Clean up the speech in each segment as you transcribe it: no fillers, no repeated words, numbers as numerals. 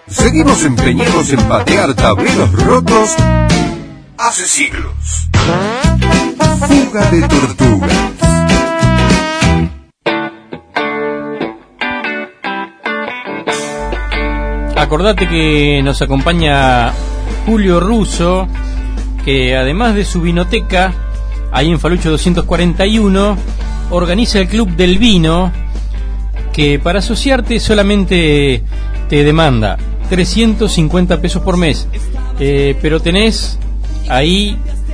Seguimos empeñados en patear tableros rotos hace siglos. Fuga de tortugas. Acordate que nos acompaña Julio Russo, que además de su vinoteca, ahí en Falucho 241, organiza el Club del Vino, que para asociarte solamente te demanda 350 pesos por mes, pero tenés ahí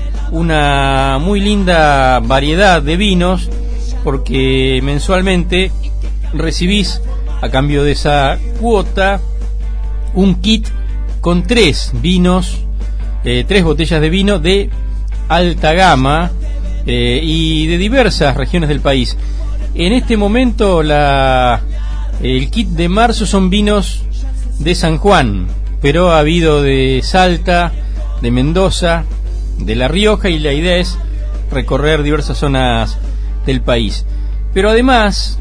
una muy linda variedad de vinos, porque mensualmente recibís, a cambio de esa cuota, un kit con 3 vinos, 3 botellas de vino de alta gama y de diversas regiones del país. En este momento el kit de marzo son vinos de San Juan, pero ha habido de Salta, de Mendoza, de La Rioja, y la idea es recorrer diversas zonas del país. Pero además,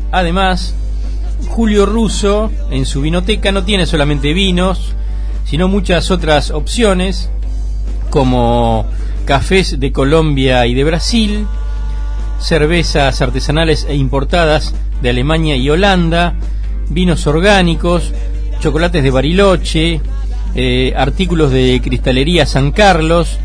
Julio Russo en su vinoteca no tiene solamente vinos, sino muchas otras opciones, como cafés de Colombia y de Brasil, cervezas artesanales e importadas de Alemania y Holanda, vinos orgánicos, chocolates de Bariloche, artículos de cristalería San Carlos,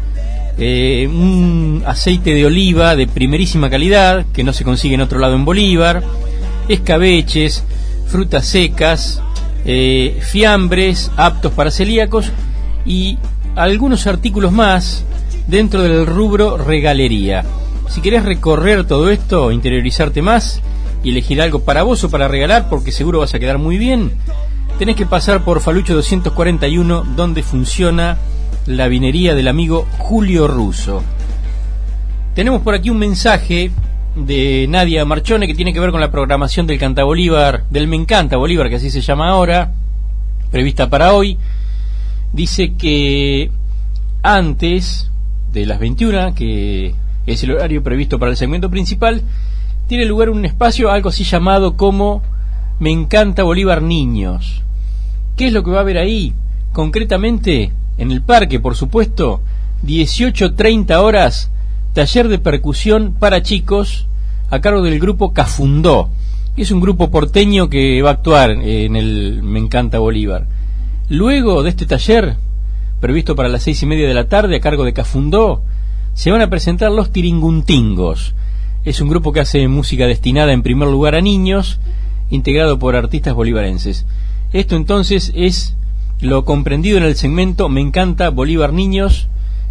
un aceite de oliva de primerísima calidad que no se consigue en otro lado en Bolívar, escabeches, frutas secas, fiambres aptos para celíacos y algunos artículos más dentro del rubro regalería. Si querés recorrer todo esto, interiorizarte más y elegir algo para vos o para regalar, porque seguro vas a quedar muy bien, tenés que pasar por Falucho 241, donde funciona la vinería del amigo Julio Russo. Tenemos por aquí un mensaje de Nadia Marchone que tiene que ver con la programación del Canta Bolívar, del Me Encanta Bolívar, que así se llama ahora, prevista para hoy. Dice que antes de las 21, que es el horario previsto para el segmento principal, tiene lugar un espacio, algo así llamado como Me Encanta Bolívar Niños. ¿Qué es lo que va a haber ahí? Concretamente, en el parque, por supuesto, 18:30 horas, taller de percusión para chicos a cargo del grupo Cafundó. Es un grupo porteño que va a actuar en el Me Encanta Bolívar. Luego de este taller, previsto para las 6:30 de la tarde, a cargo de Cafundó, se van a presentar los Tiringuntingos. Es un grupo que hace música destinada en primer lugar a niños, integrado por artistas bolivarenses. Esto entonces es lo comprendido en el segmento Me Encanta Bolívar Niños,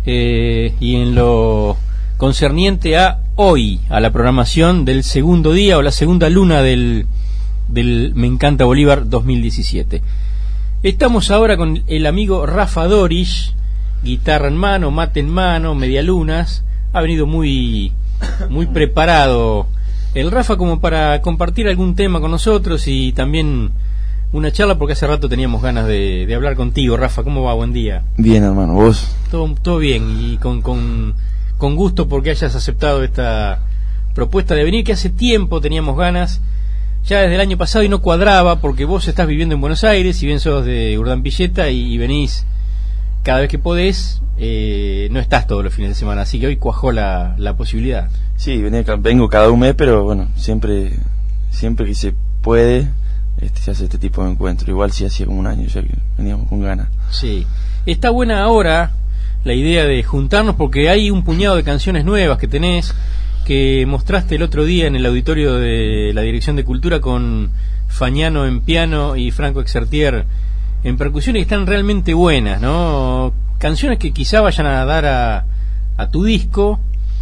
y en lo concerniente a hoy, a la programación del segundo día o la segunda luna del Me Encanta Bolívar 2017. Estamos ahora con el amigo Rafa Dorish, guitarra en mano, mate en mano, medialunas. Ha venido muy preparado el Rafa como para compartir algún tema con nosotros y también una charla, porque hace rato teníamos ganas de hablar contigo. Rafa, ¿cómo va? Buen día. Bien, hermano, ¿vos? Todo bien, y con gusto porque hayas aceptado esta propuesta de venir, que hace tiempo teníamos ganas, ya desde el año pasado, y no cuadraba porque vos estás viviendo en Buenos Aires, si bien sos de Urdampilleta y venís cada vez que podés, no estás todos los fines de semana, así que hoy cuajó la posibilidad. Sí, vengo cada un mes, pero bueno, siempre que se puede, se hace este tipo de encuentro. Igual sí hacía como un año ya que veníamos con ganas. Sí, está buena ahora la idea de juntarnos, porque hay un puñado de canciones nuevas que tenés, que mostraste el otro día en el auditorio de la Dirección de Cultura con Fagnano en piano y Franco Exertier en percusión, y están realmente buenas, ¿no? Canciones que quizá vayan a dar a tu disco,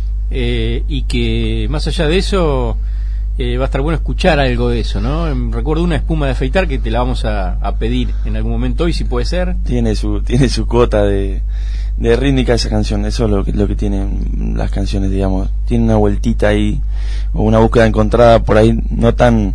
y que más allá de eso va a estar bueno escuchar algo de eso, ¿no? Recuerdo una espuma de afeitar que te la vamos a pedir en algún momento hoy, si puede ser. Tiene su cuota de rítmica esa canción. Eso es lo que tienen las canciones, digamos. Tiene una vueltita ahí, o una búsqueda encontrada por ahí, no tan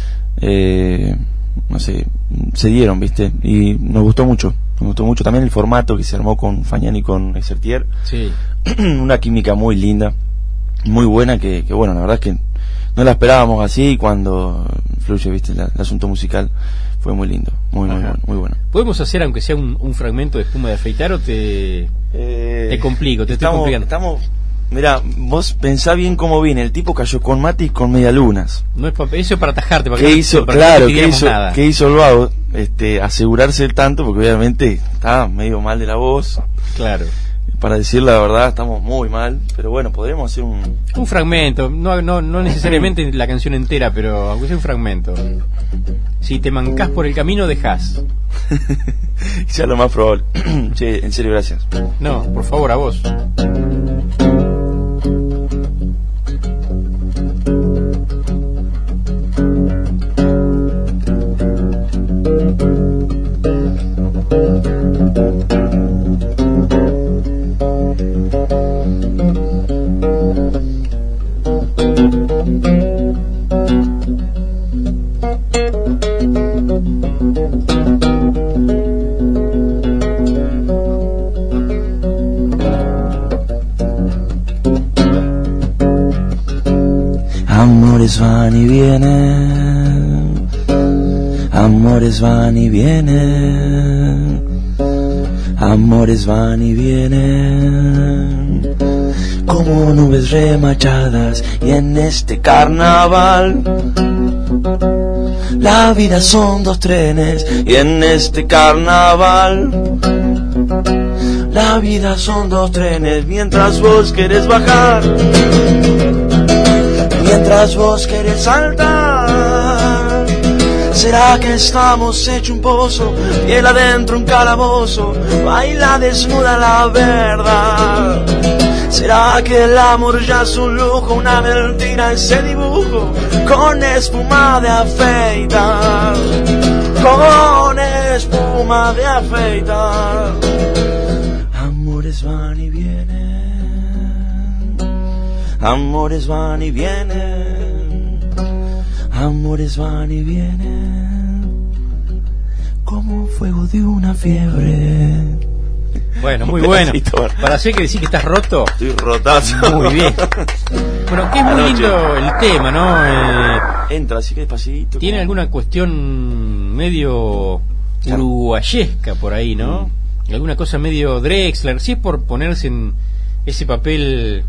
no sé, se dieron, ¿viste? Y nos gustó mucho también el formato que se armó con Fagnani y con Exertier. Sí. Una química muy linda, muy buena, que bueno, la verdad es que no la esperábamos así cuando fluye, ¿viste? El asunto musical. fue muy lindo, muy bueno. ¿Podemos hacer, aunque sea un fragmento de Espuma de Afeitar, o te complico, te estoy complicando? Mirá, vos pensá bien cómo viene. El tipo cayó con mate y con medialunas. No es eso es para atajarte, para ¿Qué hizo? Claro, ¿qué hizo el vago? Asegurarse el tanto, porque obviamente estaba medio mal de la voz. Claro. Para decir la verdad, estamos muy mal, pero bueno, podremos hacer un fragmento, no necesariamente la canción entera, pero aunque sea un fragmento. Si te mancás por el camino, dejás. Ya lo más probable. Che, en serio, gracias. No, por favor, a vos. Amores van y vienen, amores van y vienen, amores van y vienen, como nubes remachadas, y en este carnaval la vida son dos trenes, y en este carnaval la vida son dos trenes, mientras vos querés bajar, mientras vos querés saltar. ¿Será que estamos hecho un pozo, piel adentro un calabozo, baila desnuda la verdad? ¿Será que el amor ya es un lujo, una mentira ese dibujo, con espuma de afeitar, con espuma de afeitar? Amores van y vienen, amores van y vienen, amores van y vienen, como fuego de una fiebre. Bueno, muy bueno. Para hacer que decís que estás roto. Estoy rotazo. Muy bien. Bueno, que es muy lindo el tema, ¿no? Entra así que despacito. Tiene alguna cuestión medio uruguayesca por ahí, ¿no? Alguna cosa medio Drexler. Si es por ponerse en ese papel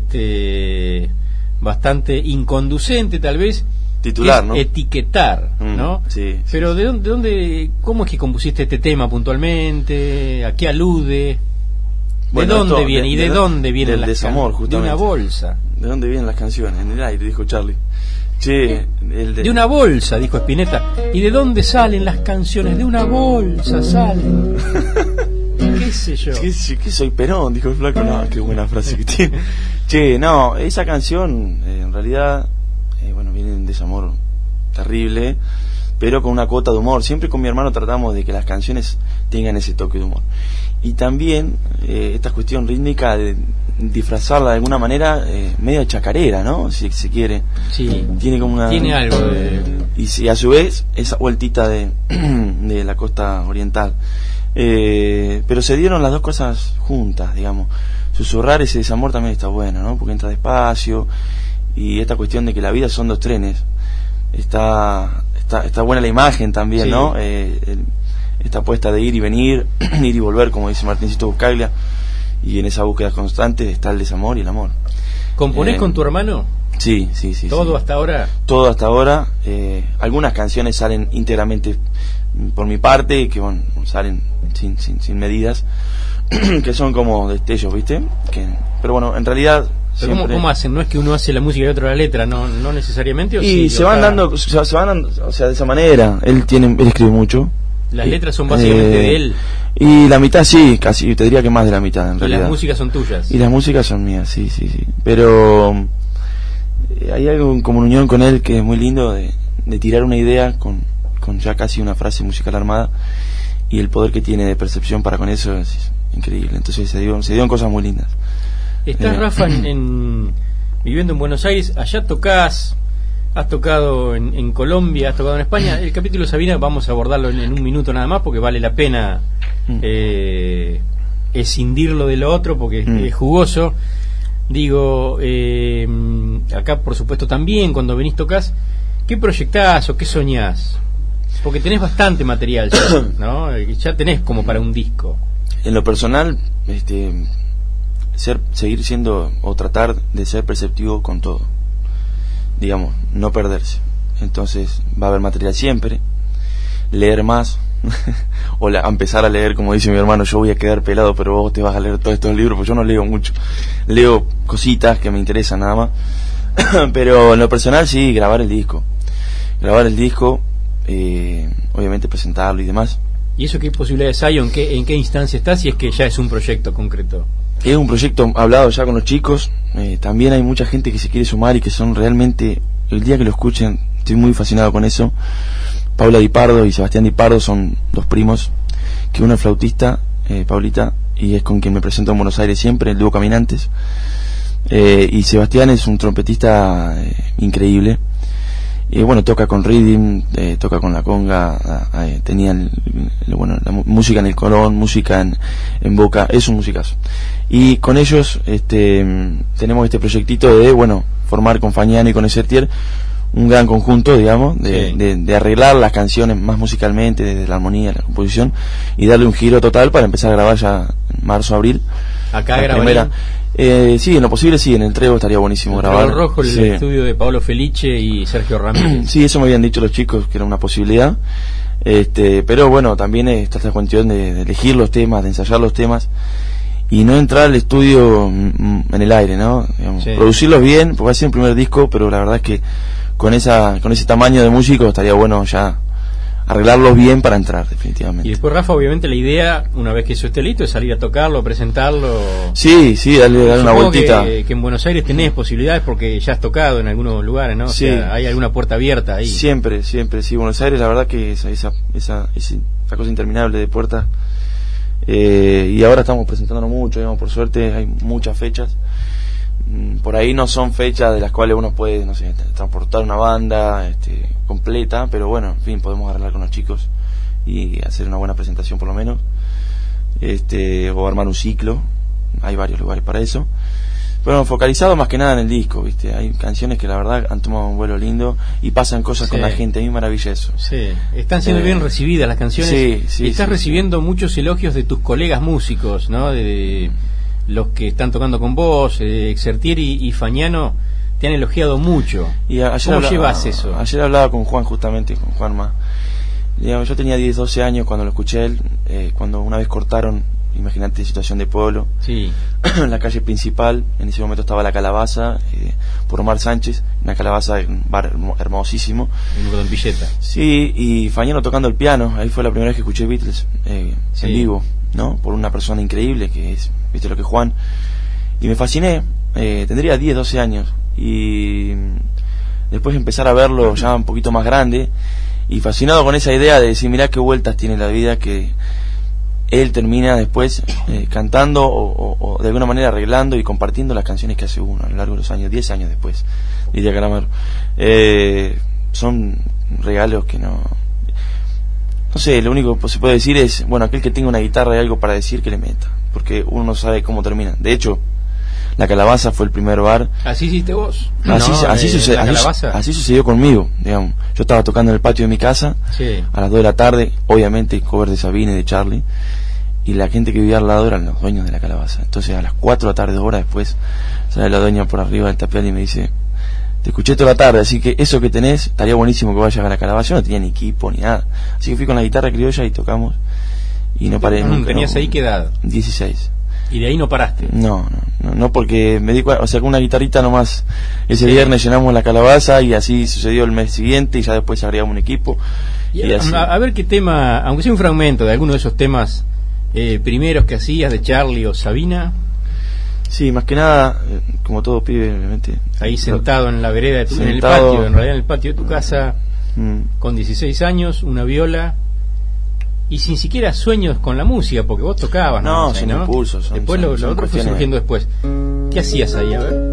bastante inconducente, tal vez. Titular, ¿no? Etiquetar, ¿no? Sí. Pero ¿de dónde, cómo es que compusiste este tema puntualmente? ¿A qué alude? Bueno, ¿De dónde viene? ¿Y de dónde viene el desamor, justamente? De una bolsa. ¿De dónde vienen las canciones? En el aire, dijo Charlie. Che, de una bolsa, dijo Spinetta. ¿Y de dónde salen las canciones? De una bolsa salen. ¿Qué sé yo? ¿Qué soy Perón? Dijo el flaco. No, qué buena frase que tiene. Che, no, esa canción en realidad viene de un desamor terrible, pero con una cuota de humor. Siempre con mi hermano tratamos de que las canciones tengan ese toque de humor. Y también esta cuestión rítmica de disfrazarla de alguna manera medio chacarera, ¿no? Si se quiere. Sí. Tiene algo de... Y a su vez esa vueltita de la costa oriental. Pero se dieron las dos cosas juntas, digamos. Susurrar ese desamor también está bueno, ¿no? Porque entra despacio. Y esta cuestión de que la vida son dos trenes, está buena la imagen también, sí. ¿No? Esta apuesta de ir y venir, ir y volver, como dice Martincito Buscaglia, y en esa búsqueda constante está el desamor y el amor. ¿Componés con tu hermano? Sí. ¿Todo hasta ahora? Todo hasta ahora. Algunas canciones salen íntegramente por mi parte, que salen sin medidas, que son como destellos, ¿viste? Pero bueno, en realidad... Pero ¿cómo hacen? No es que uno hace la música y otro la letra, no necesariamente. ¿O y sí, se van dando, o sea, de esa manera. Él escribe mucho. Las letras son básicamente de él. Y la mitad sí, casi te diría que más de la mitad en realidad. Y las músicas son tuyas. Y las músicas son mías, sí. Pero hay algo en comunión con él que es muy lindo de tirar una idea con ya casi una frase musical armada, y el poder que tiene de percepción para con eso es increíble. Entonces se dieron cosas muy lindas. Estás, Rafa, viviendo en Buenos Aires. Allá has tocado en Colombia, has tocado en España. El capítulo de Sabina vamos a abordarlo en un minuto nada más, porque vale la pena escindirlo de lo otro, porque es jugoso. Digo, acá por supuesto también, cuando venís tocás, ¿qué proyectás o qué soñás? Porque tenés bastante material ya, ¿no? Ya tenés como para un disco. En lo personal, seguir siendo o tratar de ser perceptivo con todo, digamos, no perderse. Entonces va a haber material siempre, leer más o empezar a leer, como dice mi hermano, yo voy a quedar pelado, pero vos te vas a leer todos estos libros, porque yo no leo mucho, leo cositas que me interesan nada más. Pero en lo personal sí, grabar el disco, obviamente presentarlo y demás. ¿Y eso qué posibilidades hay o en qué instancia está, si es que ya es un proyecto concreto? Es un proyecto hablado ya con los chicos. También hay mucha gente que se quiere sumar y que son realmente, el día que lo escuchen, estoy muy fascinado con eso. Paula Di Pardo y Sebastián Di Pardo son dos primos, que uno es flautista, Paulita, y es con quien me presento en Buenos Aires siempre, el dúo Caminantes. Y Sebastián es un trompetista increíble. Y bueno, toca con Rhythm, toca con la conga, tenía la música en el Colón, música en Boca, es un musicazo. Y con ellos tenemos este proyectito de, formar con Fagnano y con Esertier un gran conjunto, digamos, de arreglar las canciones más musicalmente, desde la armonía, la composición, y darle un giro total para empezar a grabar ya en marzo, abril. Acá grabarían. Sí, en lo posible sí, en el Trevo estaría buenísimo grabar. El Rojo, el estudio de Pablo Felice y Sergio Ramírez. Sí, eso me habían dicho los chicos, que era una posibilidad. Pero bueno, también está esta cuestión de elegir los temas, de ensayar los temas y no entrar al estudio en el aire, ¿no? Digamos, producirlos bien, porque va a ser un primer disco, pero la verdad es que con ese tamaño de músicos estaría bueno ya arreglarlos bien para entrar, definitivamente. Y después, Rafa, obviamente la idea, una vez que eso esté listo, es salir a tocarlo, presentarlo. Sí, darle una vueltita. Que en Buenos Aires tenés posibilidades porque ya has tocado en algunos lugares, ¿no? Sí. O sea, hay alguna puerta abierta ahí. Siempre, sí. Buenos Aires, la verdad que esa cosa interminable de puertas. Y ahora estamos presentándonos mucho, digamos, por suerte hay muchas fechas. Por ahí no son fechas de las cuales uno puede, no sé, transportar una banda completa, pero bueno, en fin, podemos arreglar con los chicos y hacer una buena presentación por lo menos, o armar un ciclo. Hay varios lugares para eso, pero focalizado más que nada en el disco, ¿viste? Hay canciones que la verdad han tomado un vuelo lindo y pasan cosas con la gente, a mí maravilla eso. Sí, están siendo bien recibidas las canciones. Sí, estás recibiendo muchos elogios de tus colegas músicos, ¿no? De los que están tocando con vos, Esertier y Fagnano te han elogiado mucho. Y ¿Cómo llevas eso? Ayer hablaba con Juan, justamente, con Juanma. Digamos, yo tenía 10, 12 años cuando lo escuché él, cuando una vez cortaron, imagínate, situación de pueblo, sí. En la calle principal, en ese momento estaba La Calabaza, por Omar Sánchez, una calabaza, un bar hermosísimo. En Villeta. Sí, y Fagnano tocando el piano, ahí fue la primera vez que escuché Beatles en vivo, ¿no? Por una persona increíble que es, viste lo que es Juan, y me fasciné. Tendría 10, 12 años y después empezar a verlo ya un poquito más grande y fascinado con esa idea de decir, mirá qué vueltas tiene la vida, que él termina después cantando o de alguna manera arreglando y compartiendo las canciones que hace uno a lo largo de los años, 10 años después, diría Calamaro. Son regalos que no sé, lo único que se puede decir es, aquel que tenga una guitarra y algo para decir, que le meta, porque uno no sabe cómo termina. De hecho, La Calabaza fue el primer bar. ¿Así hiciste vos? Así sucedió conmigo, digamos. Yo estaba tocando en el patio de mi casa, a las 2 de la tarde, obviamente cover de Sabine, de Charlie, y la gente que vivía al lado eran los dueños de La Calabaza. Entonces a las 4 de la tarde, 2 horas después, sale la dueña por arriba del tapial y me dice, te escuché toda la tarde, así que eso que tenés, estaría buenísimo que vayas a La Calabaza. Yo no tenía ni equipo ni nada, así que fui con la guitarra criolla y tocamos, y no paré nunca. ¿Tenías ahí qué edad? 16. ¿Y de ahí no paraste? No, porque me di cuenta, con una guitarrita nomás, ese viernes llenamos La Calabaza y así sucedió el mes siguiente y ya después agregamos un equipo. Y así. A ver qué tema, aunque sea un fragmento de alguno de esos temas primeros que hacías de Charlie o Sabina. Sí, más que nada, como todo pibe, obviamente. Ahí sentado en la vereda, en el patio, en realidad en el patio de tu casa, con 16 años, una viola. Y sin siquiera sueños con la música, porque vos tocabas, ¿no? Sin impulsos. Después lo otro fue surgiendo después. ¿Qué hacías ahí? A ver.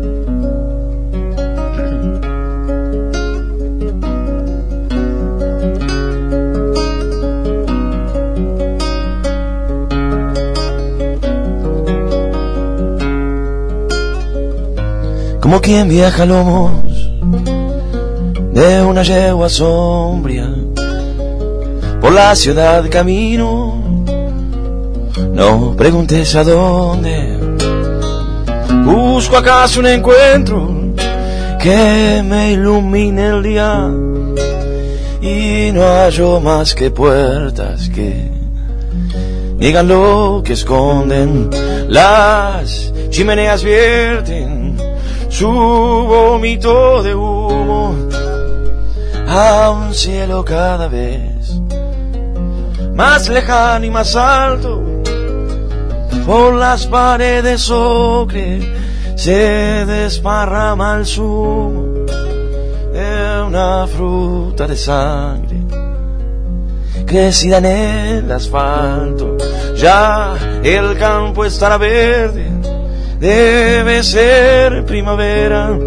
Como quien viaja a lomos de una yegua sombría, por la ciudad camino, no preguntes a dónde. Busco acaso un encuentro que me ilumine el día, y no hallo más que puertas que digan lo que esconden. Las chimeneas vierten su vómito de humo a un cielo cada vez más lejano y más alto. Por las paredes ocre se desparrama el zumo de una fruta de sangre crecida en el asfalto. Ya el campo estará verde, debe ser primavera.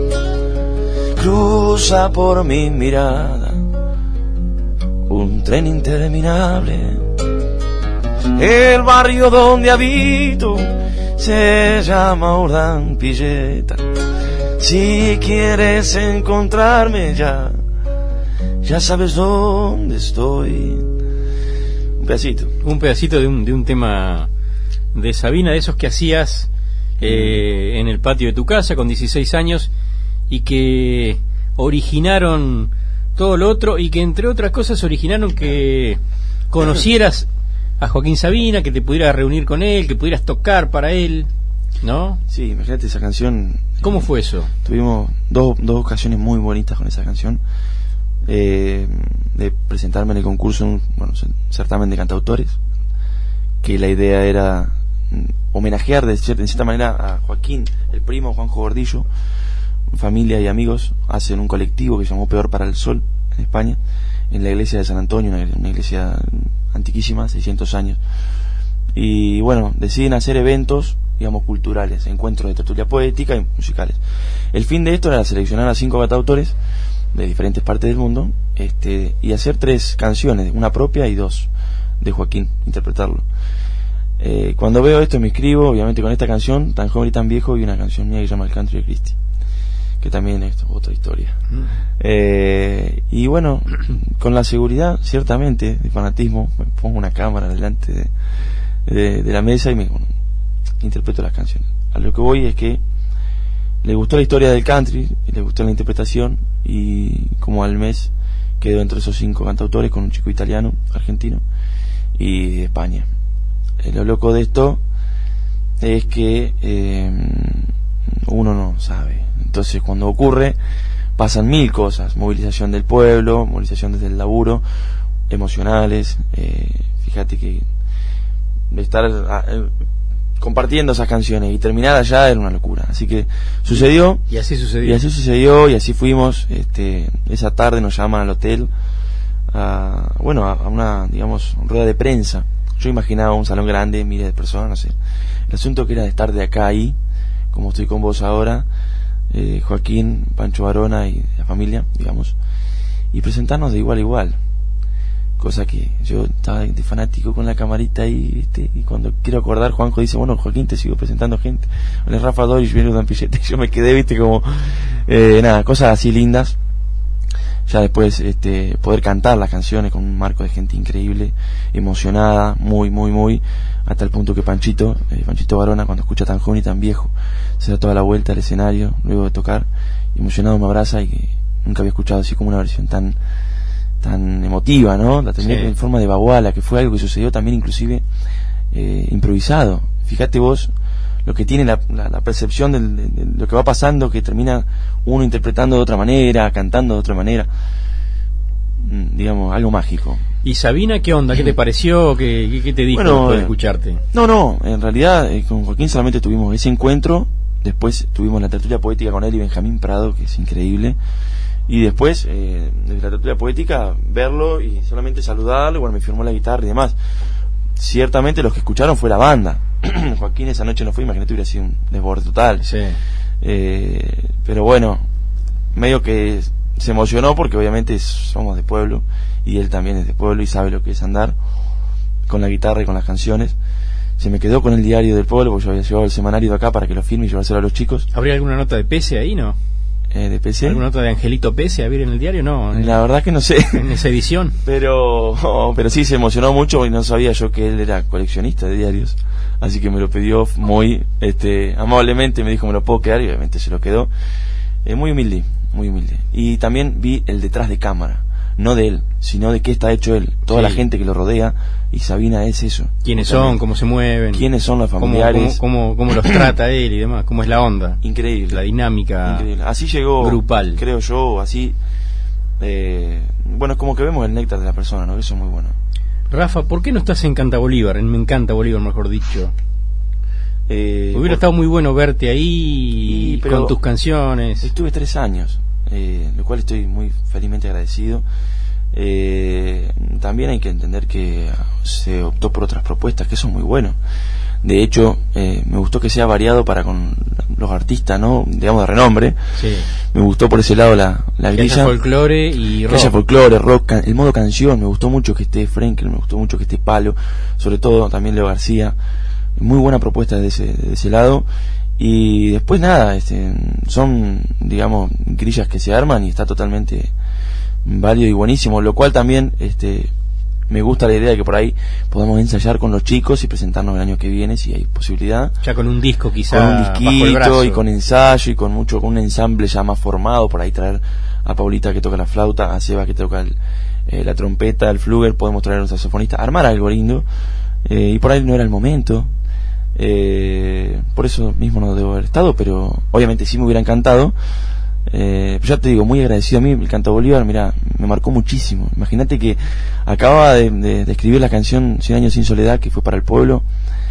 Cruza por mi mirada un tren interminable. El barrio donde habito se llama Urdampilleta. Si quieres encontrarme ya sabes dónde estoy. Un pedacito de un tema de Sabina, de esos que hacías en el patio de tu casa con 16 años y que originaron todo lo otro, y que entre otras cosas originaron que conocieras a Joaquín Sabina, que te pudieras reunir con él, que pudieras tocar para él, ¿no? Sí, imagínate esa canción. ¿Cómo fue eso? Tuvimos dos ocasiones muy bonitas con esa canción. De presentarme en el concurso en un certamen de cantautores, que la idea era homenajear de cierta manera a Joaquín, el primo Juanjo Gordillo. Familia y amigos hacen un colectivo que se llamó Peor para el Sol en España, en la iglesia de San Antonio, una iglesia antiquísima, 600 años, y bueno, deciden hacer eventos, digamos, culturales, encuentros de tertulia poética y musicales. El fin de esto era seleccionar a 5 cantautores de diferentes partes del mundo, y hacer 3 canciones, una propia y 2 de Joaquín, interpretarlo. Cuando veo esto me inscribo, obviamente, con esta canción, Tan joven y tan viejo, y una canción mía que se llama El Country de Christie, que también es otra historia. Y bueno, con la seguridad, ciertamente, de fanatismo, me pongo una cámara delante de la mesa y interpreto las canciones. A lo que voy es que le gustó la historia del country, le gustó la interpretación, y como al mes quedó entre esos 5 cantautores con un chico italiano, argentino y de España. Lo loco de esto es que uno no sabe. Entonces, cuando ocurre, pasan 1000 cosas: movilización del pueblo, movilización desde el laburo, emocionales. Fíjate que estar compartiendo esas canciones y terminar allá era una locura. Así que sucedió. Y así sucedió. Y así fuimos. Esa tarde nos llaman al hotel a una, digamos, rueda de prensa. Yo imaginaba un salón grande, miles de personas, no sé. El asunto que era de estar de acá a ahí, como estoy con vos ahora, Joaquín, Pancho Barona y la familia, digamos, y presentarnos de igual a igual. Cosa que yo estaba de fanático con la camarita ahí, ¿viste? Y cuando quiero acordar, Juanjo dice, bueno, Joaquín, te sigo presentando gente. Bueno, Rafa Doris viene de Ampillete, y yo me quedé, ¿viste? Como, cosas así lindas. Ya después, poder cantar las canciones con un marco de gente increíble, emocionada, muy, muy, muy, hasta el punto que Panchito Barona, cuando escucha Tan joven y tan viejo, se da toda la vuelta al escenario, luego de tocar, emocionado me abraza, y que nunca había escuchado así como una versión tan emotiva, ¿no? La terminé en forma de baguala, que fue algo que sucedió también inclusive improvisado. Fíjate vos lo que tiene la percepción de lo que va pasando, que termina uno interpretando de otra manera, cantando de otra manera, digamos, algo mágico. ¿Y Sabina qué onda? ¿Qué te pareció? ¿Qué te dijo después de escucharte? No, en realidad con Joaquín solamente tuvimos ese encuentro, después tuvimos la tertulia poética con él y Benjamín Prado, que es increíble. Y después, desde la tertulia poética, verlo y solamente saludarlo, bueno, me firmó la guitarra y demás. Ciertamente los que escucharon fue la banda. Joaquín esa noche no fue, imagínate, hubiera sido un desborde total. Sí. Pero bueno, medio que se emocionó porque obviamente somos de pueblo y él también es de pueblo y sabe lo que es andar con la guitarra y con las canciones. Se me quedó con el diario del pueblo, porque yo había llevado el semanario de acá para que lo firme y llevárselo a los chicos. ¿Habría alguna nota de pese ahí, no? de PC. ¿Alguna nota de Angelito Pese a ver en el diario? No, La verdad que no sé. En esa edición. Pero sí, se emocionó mucho y no sabía yo que él era coleccionista de diarios. Así que me lo pidió muy amablemente, me dijo me lo puedo quedar y obviamente se lo quedó. Muy humilde, muy humilde. Y también vi el detrás de cámara, no de él, sino de qué está hecho él, toda la gente que lo rodea, y Sabina es eso. ¿Quiénes son? ¿Cómo se mueven? ¿Quiénes son los familiares? ¿Cómo los trata él y demás? ¿Cómo es la onda? Increíble. La dinámica. Increíble. Así llegó, grupal. Creo yo, así. Bueno, es como que vemos el néctar de la persona, ¿no? Eso es muy bueno. Rafa, ¿por qué no estás en Canta Bolívar? En Me Encanta Bolívar, mejor dicho. Hubiera estado muy bueno verte ahí con tus canciones. Estuve 3 años, lo cual estoy muy felizmente agradecido. También hay que entender que se optó por otras propuestas que son muy buenos. De hecho, me gustó que sea variado para con los artistas, ¿no? Digamos de renombre. Sí. Me gustó por ese lado la grilla. Que haya folclore y rock. Que haya folclore, rock, el modo canción. Me gustó mucho que esté Frenkel, me gustó mucho que esté Palo, sobre todo también Leo García. Muy buena propuesta de ese lado. Y después nada, son, digamos, grillas que se arman y está totalmente válido y buenísimo, lo cual también me gusta la idea de que por ahí podamos ensayar con los chicos y presentarnos el año que viene si hay posibilidad, ya con un disco quizá, con un disquito bajo el brazo, y con ensayo y con un ensamble ya más formado, por ahí traer a Paulita que toca la flauta, a Seba que toca la trompeta, el fluger, podemos traer a un saxofonista, armar algo lindo, y por ahí no era el momento, por eso mismo no debo haber estado, pero obviamente sí me hubiera encantado. Ya te digo, muy agradecido a mí. El Canto Bolívar, mira, me marcó muchísimo. Imagínate que acababa de escribir la canción 100 años sin soledad, que fue para el pueblo,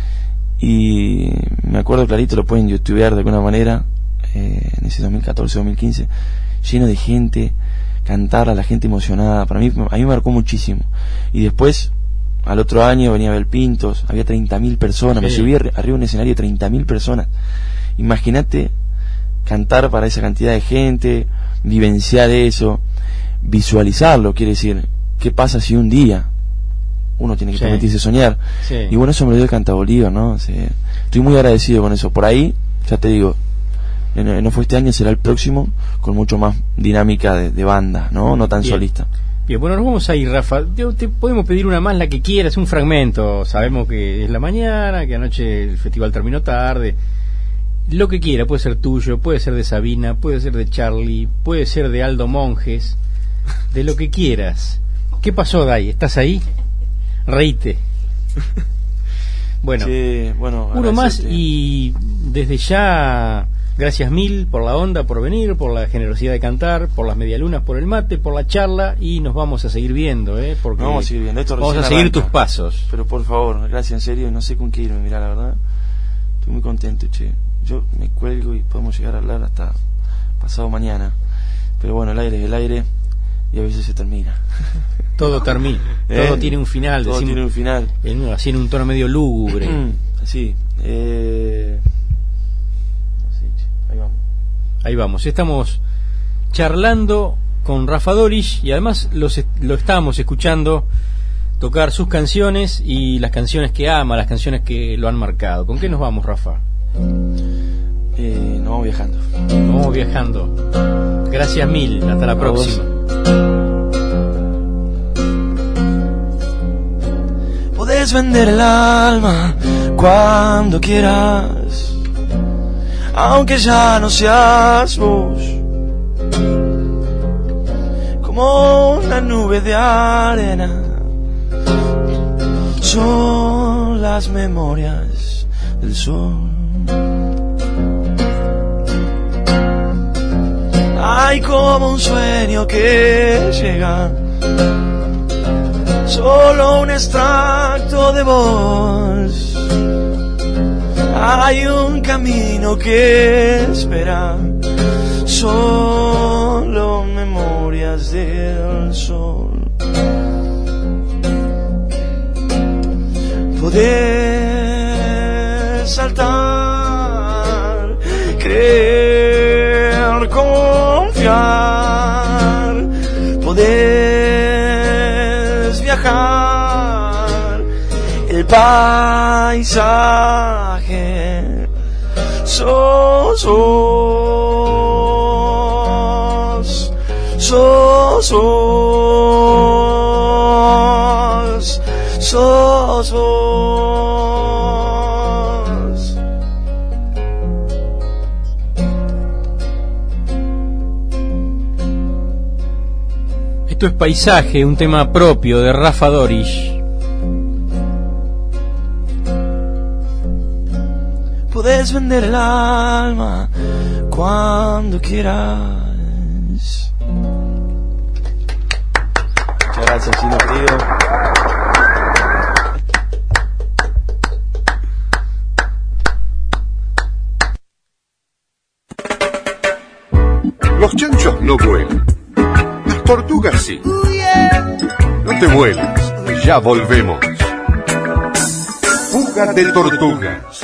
y me acuerdo clarito, lo pueden youtubear de alguna manera, en ese 2014-2015, lleno de gente, cantar a la gente emocionada. Para mí, a mí me marcó muchísimo. Y después, al otro año venía Abel Pintos, había 30.000 personas, me subí arriba de un escenario de 30.000 personas. Imagínate cantar para esa cantidad de gente, vivenciar eso, visualizarlo, quiere decir, ¿qué pasa si un día uno tiene que permitirse soñar? Y bueno, eso me lo dio el Canta Bolívar, ¿no? Estoy muy agradecido con eso. Por ahí, ya te digo, no fue este año, será el próximo, con mucho más dinámica de banda, no tan solista. Bien, bueno, nos vamos a ir, Rafa. Te podemos pedir una más, la que quieras, un fragmento. Sabemos que es la mañana, que anoche el festival terminó tarde. Lo que quiera, puede ser tuyo, puede ser de Sabina, puede ser de Charlie, puede ser de Aldo Monjes, de lo que quieras. ¿Qué pasó, Dai? ¿Estás ahí? Reíte. Bueno, sí, uno más y desde ya, gracias mil por la onda, por venir, por la generosidad de cantar, por las medialunas, por el mate, por la charla, y nos vamos a seguir viendo, porque vamos a seguir viendo. Esto vamos a seguir tus pasos. Pero por favor, gracias, en serio, no sé con qué irme, mirá, la verdad, estoy muy contento, che. Yo me cuelgo y podemos llegar a hablar hasta pasado mañana. Pero bueno, el aire es el aire y a veces se termina. Todo termina, todo tiene un final. Todo tiene un final. Así en un tono medio lúgubre. Sí. Ahí vamos. Ahí vamos. Estamos charlando con Rafa Dorisch y además lo estamos escuchando tocar sus canciones y las canciones que ama, las canciones que lo han marcado. ¿Con qué nos vamos, Rafa? Nos vamos viajando. Nos vamos viajando. Gracias mil, hasta la próxima. Podés vender el alma cuando quieras, aunque ya no seas vos, como una nube de arena. Son las memorias del sol. Hay como un sueño que llega, solo un extracto de voz. Hay un camino que espera, solo memorias del sol. Poder saltar, creer, confiar, podés viajar, el paisaje sos vos. sos vos. Esto es Paisaje, un tema propio de Rafa Dorisch. Puedes vender el alma cuando quieras. Muchas gracias, Chino querido. Los chanchos no vuelan. Las tortugas sí. No te vueles, ya volvemos. Fuga de tortugas.